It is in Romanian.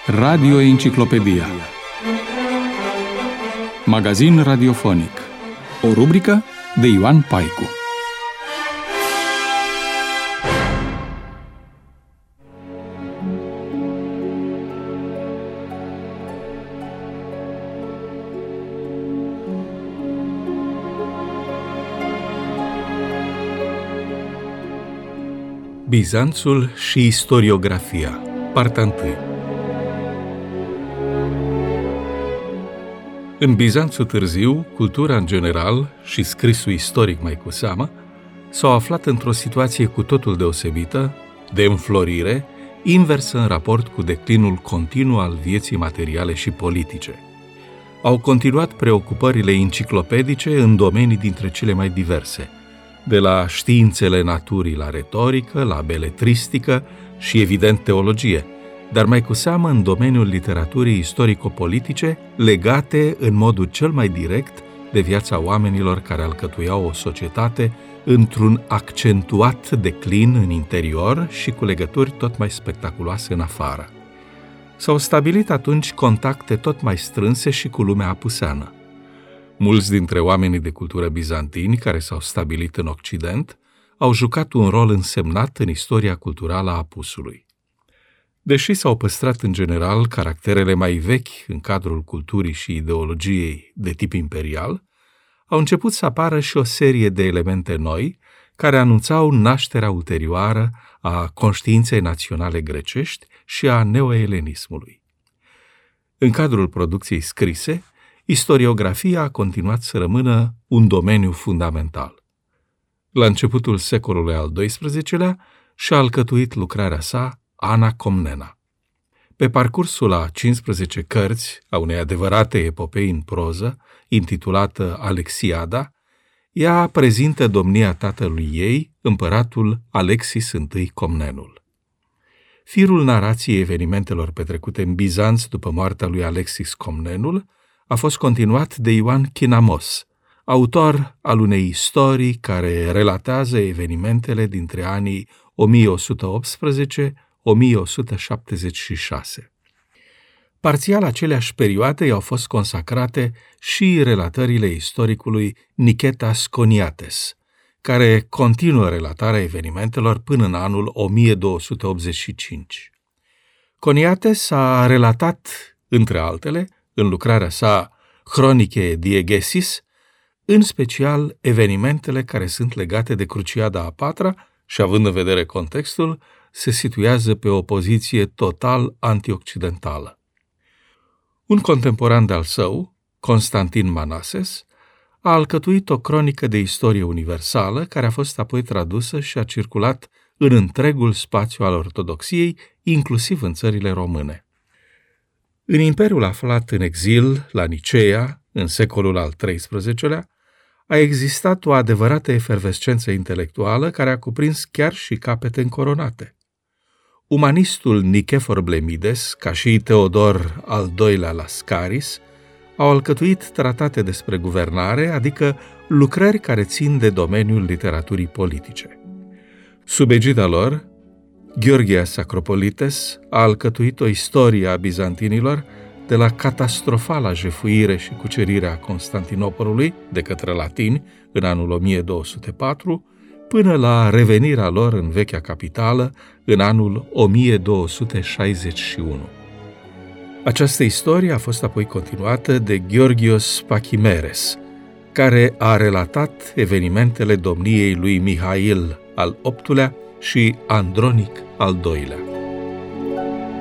Radio Enciclopedia. Magazin radiofonic. O rubrică de Ioan Paicu. Bizanțul și istoriografia, partea 1. În Bizanțul târziu, cultura în general și scrisul istoric mai cu seamă s-au aflat într-o situație cu totul deosebită, de înflorire, inversă în raport cu declinul continuu al vieții materiale și politice. Au continuat preocupările enciclopedice în domenii dintre cele mai diverse, de la științele naturii la retorică, la beletristică și, evident, teologie, dar mai cu seamă în domeniul literaturii istorico-politice, legate în modul cel mai direct de viața oamenilor care alcătuiau o societate într-un accentuat declin în interior și cu legături tot mai spectaculoase în afară. S-au stabilit atunci contacte tot mai strânse și cu lumea apuseană. Mulți dintre oamenii de cultură bizantini care s-au stabilit în Occident au jucat un rol însemnat în istoria culturală a apusului. Deși s-au păstrat în general caracterele mai vechi în cadrul culturii și ideologiei de tip imperial, au început să apară și o serie de elemente noi care anunțau nașterea ulterioară a conștiinței naționale grecești și a neoelenismului. În cadrul producției scrise, istoriografia a continuat să rămână un domeniu fundamental. La începutul secolului al XII-lea și-a alcătuit lucrarea sa Ana Comnena. Pe parcursul a 15 cărți a unei adevărate epopei în proză, intitulată Alexiada, ea prezintă domnia tatălui ei, împăratul Alexis I Comnenul. Firul narației evenimentelor petrecute în Bizanț după moartea lui Alexis Comnenul a fost continuat de Ioan Chinamos, autor al unei istorii care relatează evenimentele dintre anii 1118-1176. Parțial aceleași perioade i-au fost consacrate și relatările istoricului Nicetas Coniates, care continuă relatarea evenimentelor până în anul 1285. Coniates a relatat, între altele, în lucrarea sa Chronice Diegesis, în special evenimentele care sunt legate de Cruciada a patra și, având în vedere contextul, se situează pe o poziție total antioccidentală. Un contemporan de-al său, Constantin Manases, a alcătuit o cronică de istorie universală care a fost apoi tradusă și a circulat în întregul spațiu al ortodoxiei, inclusiv în țările române. În imperiul aflat în exil, la Niceea, în secolul al XIII-lea, a existat o adevărată efervescență intelectuală care a cuprins chiar și capete încoronate. Umanistul Nicefor Blemides, ca și Teodor al II-lea Lascaris, au alcătuit tratate despre guvernare, adică lucrări care țin de domeniul literaturii politice. Sub egida lor, Georgias Acropolites a alcătuit o istorie a bizantinilor de la catastrofala jefuire și cucerire a Constantinopolului de către latini în anul 1204, până la revenirea lor în vechea capitală în anul 1261. Această istorie a fost apoi continuată de Georgios Pachimeres, care a relatat evenimentele domniei lui Mihail al VIII-lea și Andronic al II-lea.